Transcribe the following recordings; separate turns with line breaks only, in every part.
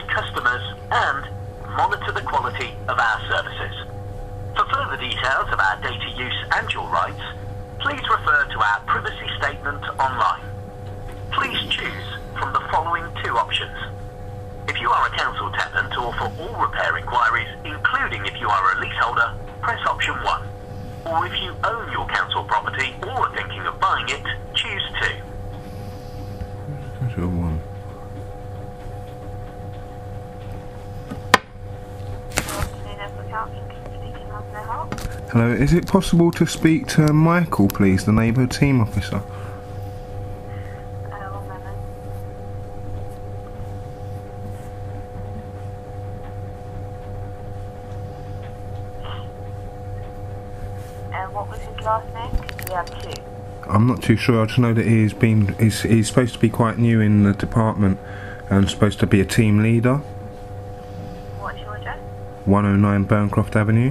customers and monitor the quality of our services. For further details of our data use and your rights, please refer to our privacy statement online. Please choose from the following two options. If you are a council tenant or for all repair inquiries, including if you are a leaseholder, press option 1. Or if you own your council property or are thinking of buying it, choose 2.
One. Hello, is it possible to speak to Michael, please, the neighbourhood team officer?
One moment. What was his last name? We have 2.
I'm not too sure. I just know that he's supposed to be quite new in the department and supposed to be a team leader.
What's your address?
109 Burncroft Avenue.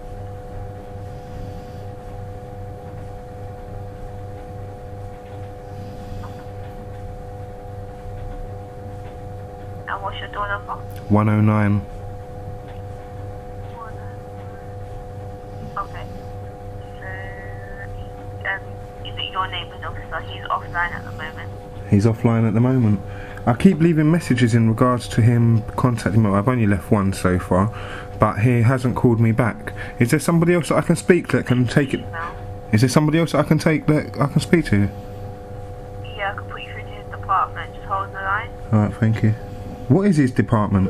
And what's your door number?
109.
Okay. So, is it your neighbour's officer? He's offline at the moment.
He's offline at the moment. I keep leaving messages in regards to him contacting me. I've only left one so far, but he hasn't called me back. Is there somebody else that I can speak to that can take it? Is there somebody else that I can take that I can speak to?
Yeah, I can put you through to his department. Just hold the line.
Alright, thank you. What is his department?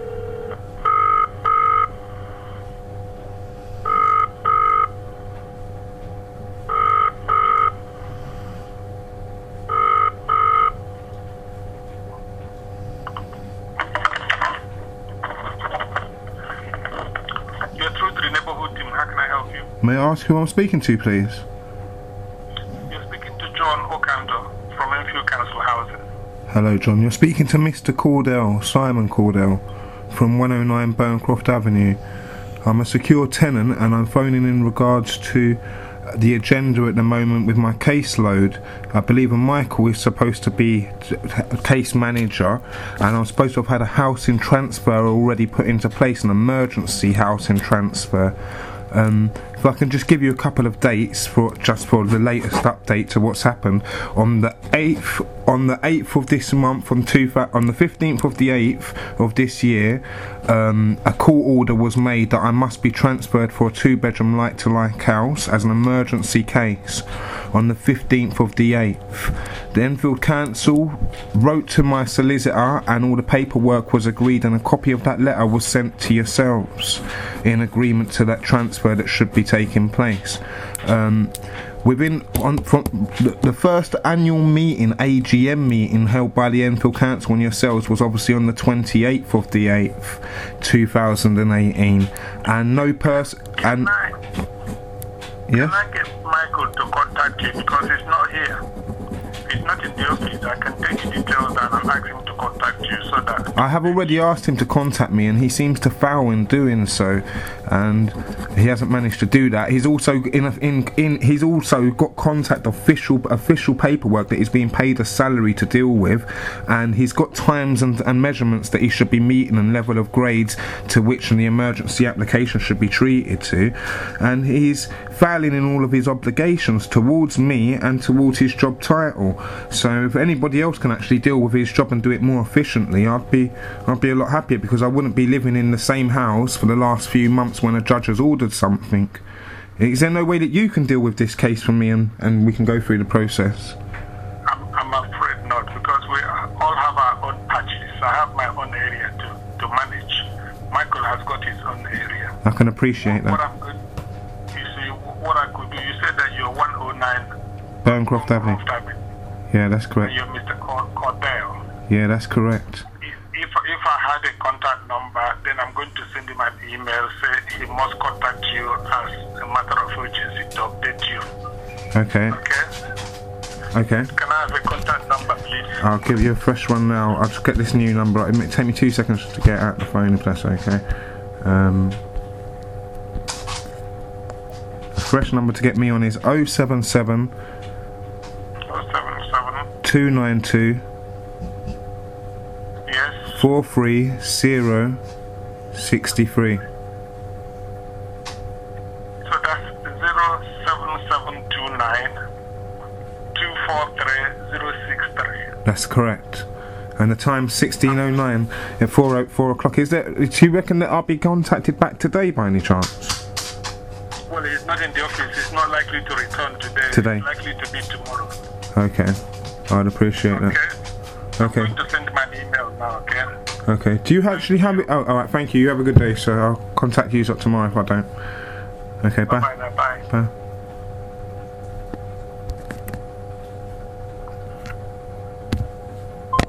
You're through to the neighborhood team. How can I help you?
May I ask who I'm speaking to, please?
You're speaking to John Okanto from Enfield Council Housing.
Hello, John. You're speaking to Mr. Cordell, Simon Cordell, from 109 Burncroft Avenue. I'm a secure tenant and I'm phoning in regards to the agenda at the moment with my caseload. I believe Michael is supposed to be a case manager, and I'm supposed to have had a housing transfer already put into place, an emergency housing transfer. If I can just give you a couple of dates for the latest update to what's happened. On the 8th of this month, on the 15th of the 8th of this year, a court order was made that I must be transferred for a 2-bedroom like-to-like house as an emergency case. On the 15th of the 8th, the Enfield Council wrote to my solicitor and all the paperwork was agreed, and a copy of that letter was sent to yourselves in agreement to that transfer that should be taking place. From the first annual meeting, AGM meeting held by the Enfield Council and yourselves was obviously on the 28th of the 8th, 2018, and no person and
Can I get Michael to contact you because he's not here? He's not in the office. I can take the details and I'll ask him to contact you so that...
I have already asked him to contact me and he seems to foul in doing so, and he hasn't managed to do that. He's also he's also got contact official paperwork that he's being paid a salary to deal with, and he's got times and measurements that he should be meeting and level of grades to which the emergency application should be treated to, and he's failing in all of his obligations towards me and towards his job title. So if anybody else can actually deal with his job and do it more efficiently, I'd be a lot happier, because I wouldn't be living in the same house for the last few months when a judge has ordered something. Is there no way that you can deal with this case for me and we can go through the process?
I'm afraid not, because we all have our own patches. I have my own area to manage. Michael has got his own area.
I can appreciate that.
What I could do, you said that you're 109
Burncroft Avenue. Yeah, that's correct.
You're Mr. Cordell.
Yeah, that's correct.
If I had a contact number, then I'm going to send him an email, say he must contact you as a matter of urgency to update you.
Okay. Okay.
Can I have a contact number, please?
I'll give you a fresh one now. I'll just get this new number. It may take me 2 seconds to get out the phone, if that's okay. The fresh number to get me on is 077 292
Yes.
43063.
So that's 07729 243063.
That's correct. And the time's 16:09 at 4 o'clock. Do you reckon that I'll be contacted back today by any chance?
Well, he's not in the office. He's not likely to return today.
Today?
It's likely to be tomorrow.
Okay. I'd appreciate that. Okay.
I'm going to send him an email now, okay?
Okay. Do you actually have it? Oh, alright, thank you. You have a good day, sir. I'll contact you tomorrow if I don't. Okay, bye.
Bye-bye now, bye.
Bye.